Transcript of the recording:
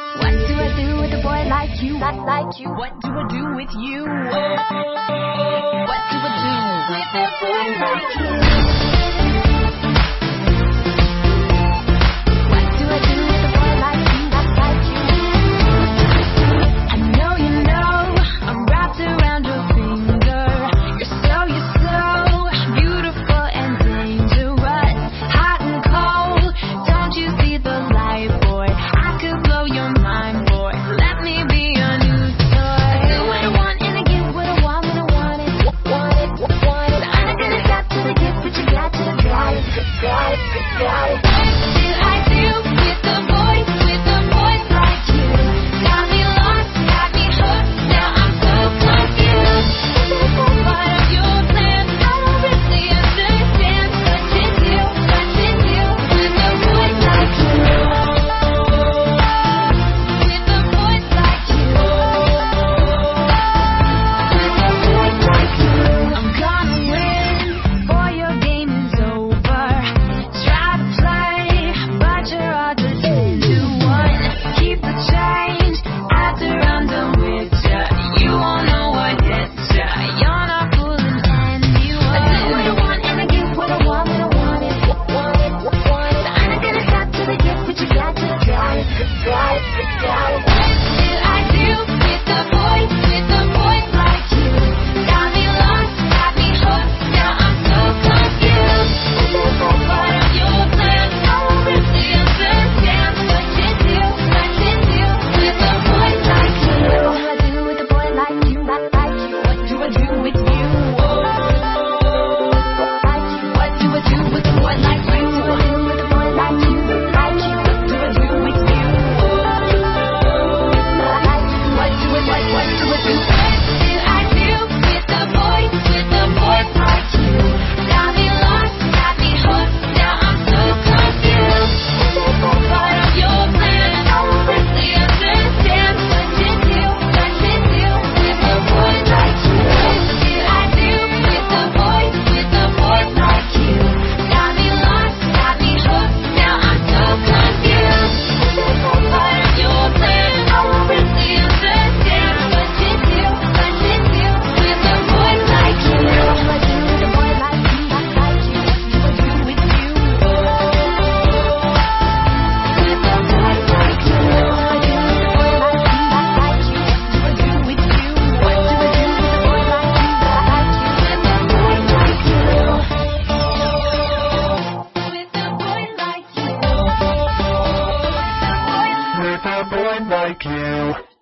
What do I do with a boy like you? Not like you. What do I do with you? What do I do with a boy like you? What do I do with a boy like you? Not like you. I know you know I'm wrapped around your finger. You're so beautiful and dangerous, hot and cold. Don't you see the light, boy? I could blow your mind, boy. Let me be your new toy. I do what I want and I get what I want when I want it. Want it. I'm not gonna stop till I get what you got till I got it. Got it. What did I do with a boy like you? Got me lost, got me hooked. Now I'm so confused. What are your plans? I don't really understand what to do with a boy like you. With a boy like you. With a boy like you. I'm gonna win, boy, your game is over. Try to play, but you're all just into one. Keep the change after I'm done with ya. You won't know what hit ya. You're not fooling anyone. I do what I want and I get what I want when I want it. Want it. I'm not gonna stop till I get what you got till I got it. Got it. What did I do with a boy like you? Got me lost, got me hooked. Now I'm so confused. What are your plans? I don't really understand what to do with a boy like you. What do I do with a boy like you? Not like you. What do I do with you? What do I do with a boy like you? What do I do with a boy like you? Like you. What do I do with you? What do I do? What did I do with a boy like you? Got me lost, got me hooked. Now I'm so confused. What are your plans? I don't really understand what to do with a boy like you. What did I do with a boy like you? Got me lost, got me hooked. Now I'm so confused. What are your plans? I don't really understand what to do with a boy like you. What do I do with a boy like you? Not like you. What do I do with you? With a boy like you. What do I do with a boy like you? Not like you. What do I do with you? What do I do with a boy like you? Not like you. With a boy like you. With a boy like you. With a boy like you.